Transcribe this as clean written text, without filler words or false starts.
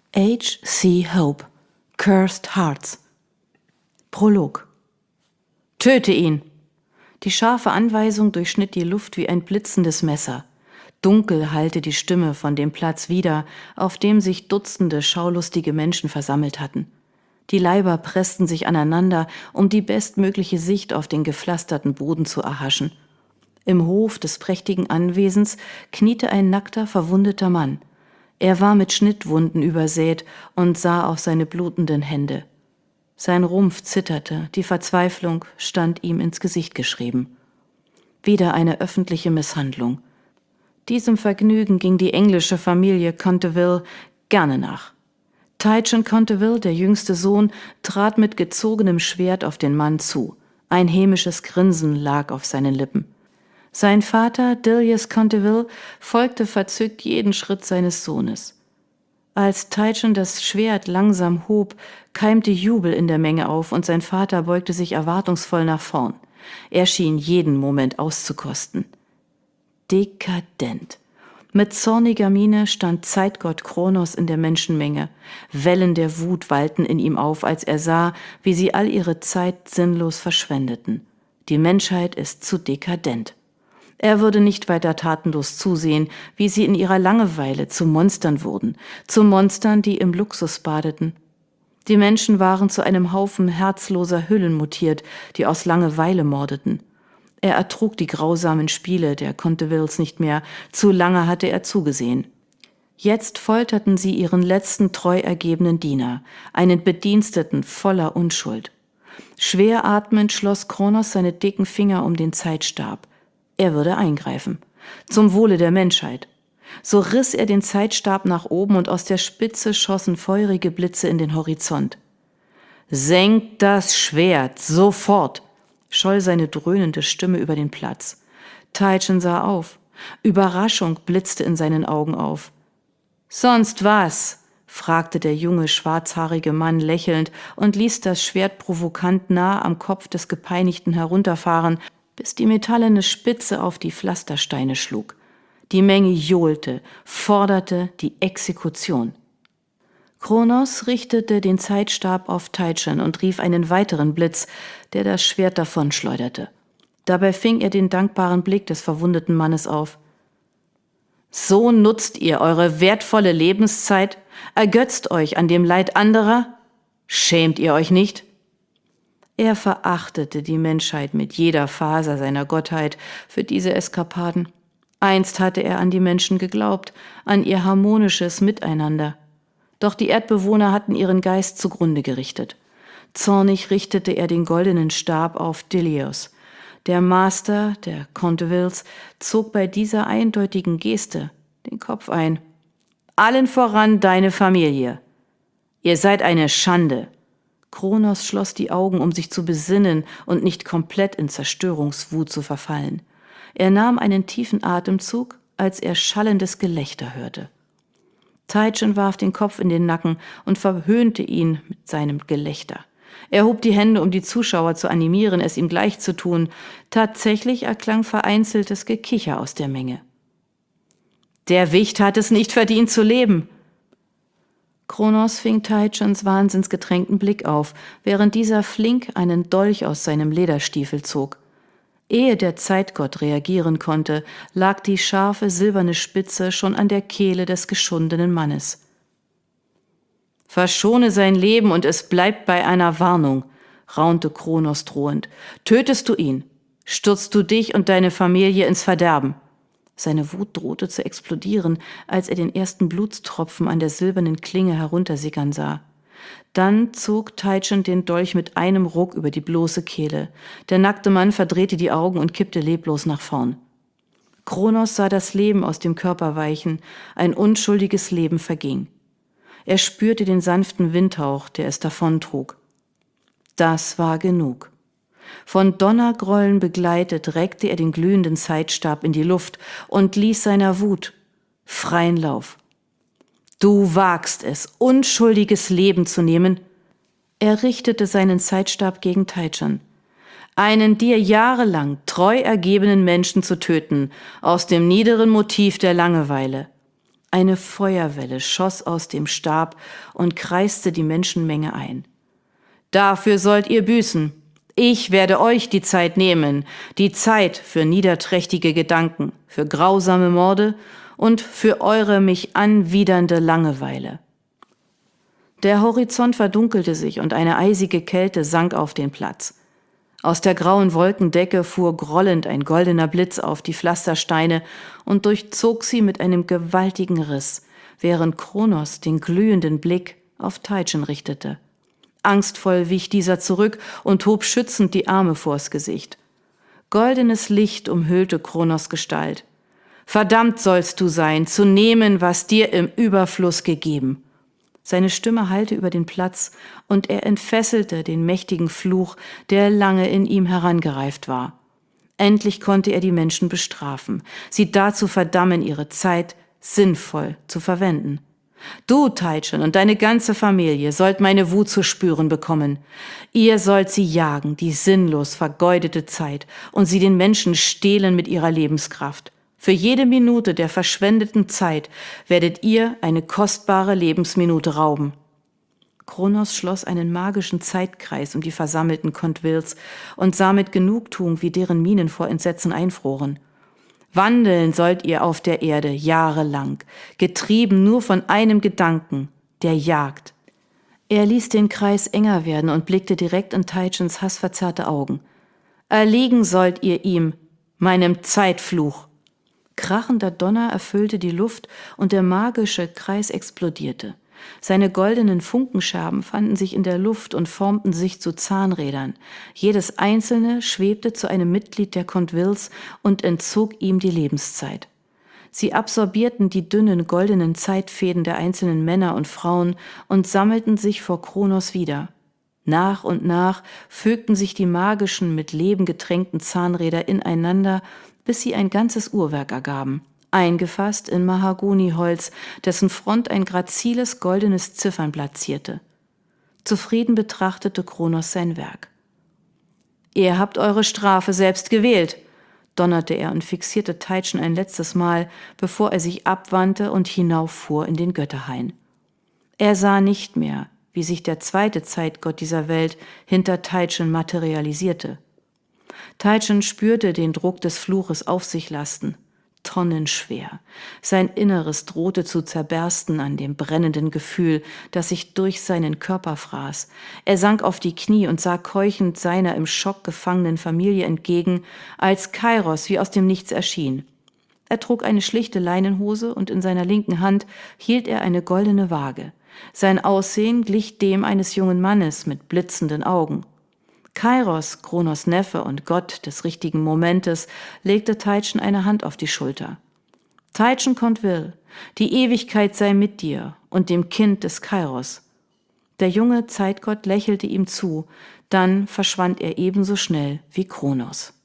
H.C. Hope, Cursed Hearts. Prolog. Töte ihn! Die scharfe Anweisung durchschnitt die Luft wie ein blitzendes Messer. Dunkel hallte die Stimme von dem Platz wider, auf dem sich Dutzende schaulustige Menschen versammelt hatten. Die Leiber pressten sich aneinander, um die bestmögliche Sicht auf den gepflasterten Boden zu erhaschen. Im Hof des prächtigen Anwesens kniete ein nackter, verwundeter Mann. Er war mit Schnittwunden übersät und sah auf seine blutenden Hände. Sein Rumpf zitterte, die Verzweiflung stand ihm ins Gesicht geschrieben. Wieder eine öffentliche Misshandlung. Diesem Vergnügen ging die englische Familie Conteville gerne nach. Tychon Conteville, der jüngste Sohn, trat mit gezogenem Schwert auf den Mann zu. Ein hämisches Grinsen lag auf seinen Lippen. Sein Vater, Dillius Conteville, folgte verzückt jeden Schritt seines Sohnes. Als Tychon das Schwert langsam hob, keimte Jubel in der Menge auf und sein Vater beugte sich erwartungsvoll nach vorn. Er schien jeden Moment auszukosten. Dekadent. Mit zorniger Miene stand Zeitgott Kronos in der Menschenmenge. Wellen der Wut wallten in ihm auf, als er sah, wie sie all ihre Zeit sinnlos verschwendeten. Die Menschheit ist zu dekadent. Er würde nicht weiter tatenlos zusehen, wie sie in ihrer Langeweile zu Monstern wurden, zu Monstern, die im Luxus badeten. Die Menschen waren zu einem Haufen herzloser Hüllen mutiert, die aus Langeweile mordeten. Er ertrug die grausamen Spiele der Contevilles nicht mehr, zu lange hatte er zugesehen. Jetzt folterten sie ihren letzten treu ergebenen Diener, einen Bediensteten voller Unschuld. Schwer atmend schloss Kronos seine dicken Finger um den Zeitstab. Er würde eingreifen. Zum Wohle der Menschheit. So riss er den Zeitstab nach oben und aus der Spitze schossen feurige Blitze in den Horizont. »Senkt das Schwert, sofort!« scholl seine dröhnende Stimme über den Platz. Tychon sah auf. Überraschung blitzte in seinen Augen auf. »Sonst was?« fragte der junge, schwarzhaarige Mann lächelnd und ließ das Schwert provokant nah am Kopf des Gepeinigten herunterfahren, bis die metallene Spitze auf die Pflastersteine schlug. Die Menge johlte, forderte die Exekution. Kronos richtete den Zeitstab auf Tychon und rief einen weiteren Blitz, der das Schwert davonschleuderte. Dabei fing er den dankbaren Blick des verwundeten Mannes auf. »So nutzt ihr eure wertvolle Lebenszeit? Ergötzt euch an dem Leid anderer? Schämt ihr euch nicht?« Er verachtete die Menschheit mit jeder Faser seiner Gottheit für diese Eskapaden. Einst hatte er an die Menschen geglaubt, an ihr harmonisches Miteinander. Doch die Erdbewohner hatten ihren Geist zugrunde gerichtet. Zornig richtete er den goldenen Stab auf Dillius. Der Master der Contevilles zog bei dieser eindeutigen Geste den Kopf ein. »Allen voran deine Familie. Ihr seid eine Schande.« Kronos schloss die Augen, um sich zu besinnen und nicht komplett in Zerstörungswut zu verfallen. Er nahm einen tiefen Atemzug, als er schallendes Gelächter hörte. Tychon warf den Kopf in den Nacken und verhöhnte ihn mit seinem Gelächter. Er hob die Hände, um die Zuschauer zu animieren, es ihm gleich zu tun. Tatsächlich erklang vereinzeltes Gekicher aus der Menge. »Der Wicht hat es nicht verdient zu leben!« Kronos fing Tychons wahnsinnsgetränkten Blick auf, während dieser flink einen Dolch aus seinem Lederstiefel zog. Ehe der Zeitgott reagieren konnte, lag die scharfe, silberne Spitze schon an der Kehle des geschundenen Mannes. »Verschone sein Leben und es bleibt bei einer Warnung«, raunte Kronos drohend. »Tötest du ihn, stürzt du dich und deine Familie ins Verderben.« Seine Wut drohte zu explodieren, als er den ersten Blutstropfen an der silbernen Klinge heruntersickern sah. Dann zog Tychon den Dolch mit einem Ruck über die bloße Kehle. Der nackte Mann verdrehte die Augen und kippte leblos nach vorn. Kronos sah das Leben aus dem Körper weichen, ein unschuldiges Leben verging. Er spürte den sanften Windhauch, der es davontrug. Das war genug. Von Donnergrollen begleitet reckte er den glühenden Zeitstab in die Luft und ließ seiner Wut freien Lauf. »Du wagst es, unschuldiges Leben zu nehmen!« Er richtete seinen Zeitstab gegen Tychon. »Einen dir jahrelang treu ergebenen Menschen zu töten, aus dem niederen Motiv der Langeweile. Eine Feuerwelle schoss aus dem Stab und kreiste die Menschenmenge ein. »Dafür sollt ihr büßen. Ich werde euch die Zeit nehmen, die Zeit für niederträchtige Gedanken, für grausame Morde und für eure mich anwidernde Langeweile.« Der Horizont verdunkelte sich und eine eisige Kälte sank auf den Platz. Aus der grauen Wolkendecke fuhr grollend ein goldener Blitz auf die Pflastersteine und durchzog sie mit einem gewaltigen Riss, während Kronos den glühenden Blick auf Taitschen richtete. Angstvoll wich dieser zurück und hob schützend die Arme vors Gesicht. Goldenes Licht umhüllte Kronos Gestalt. »Verdammt sollst du sein, zu nehmen, was dir im Überfluss gegeben.« Seine Stimme hallte über den Platz, und er entfesselte den mächtigen Fluch, der lange in ihm herangereift war. Endlich konnte er die Menschen bestrafen, sie dazu verdammen, ihre Zeit sinnvoll zu verwenden. Du, Taitschen, und deine ganze Familie sollt meine Wut zu spüren bekommen. Ihr sollt sie jagen, die sinnlos vergeudete Zeit, und sie den Menschen stehlen mit ihrer Lebenskraft. Für jede Minute der verschwendeten Zeit werdet ihr eine kostbare Lebensminute rauben. Kronos schloss einen magischen Zeitkreis um die versammelten Kontwils und sah mit Genugtuung, wie deren Mienen vor Entsetzen einfroren. Wandeln sollt ihr auf der Erde jahrelang, getrieben nur von einem Gedanken, der Jagd. Er ließ den Kreis enger werden und blickte direkt in Taitschens hassverzerrte Augen. Erliegen sollt ihr ihm, meinem Zeitfluch. Krachender Donner erfüllte die Luft und der magische Kreis explodierte. Seine goldenen Funkenscherben fanden sich in der Luft und formten sich zu Zahnrädern. Jedes einzelne schwebte zu einem Mitglied der Kontwils und entzog ihm die Lebenszeit. Sie absorbierten die dünnen goldenen Zeitfäden der einzelnen Männer und Frauen und sammelten sich vor Kronos wieder. Nach und nach fügten sich die magischen, mit Leben getränkten Zahnräder ineinander, bis sie ein ganzes Uhrwerk ergaben. Eingefasst in Mahagoniholz, dessen Front ein graziles goldenes Ziffernblatt zierte. Zufrieden betrachtete Kronos sein Werk. »Ihr habt eure Strafe selbst gewählt«, donnerte er und fixierte Taitschen ein letztes Mal, bevor er sich abwandte und hinauffuhr in den Götterhain. Er sah nicht mehr, wie sich der zweite Zeitgott dieser Welt hinter Taitschen materialisierte. Taitschen spürte den Druck des Fluches auf sich lasten. Tonnenschwer. Sein Inneres drohte zu zerbersten an dem brennenden Gefühl, das sich durch seinen Körper fraß. Er sank auf die Knie und sah keuchend seiner im Schock gefangenen Familie entgegen, als Kairos wie aus dem Nichts erschien. Er trug eine schlichte Leinenhose und in seiner linken Hand hielt er eine goldene Waage. Sein Aussehen glich dem eines jungen Mannes mit blitzenden Augen. Kairos, Kronos Neffe und Gott des richtigen Momentes, legte Taitschen eine Hand auf die Schulter. »Taitschen Kontwil, die Ewigkeit sei mit dir und dem Kind des Kairos.« Der junge Zeitgott lächelte ihm zu, dann verschwand er ebenso schnell wie Kronos.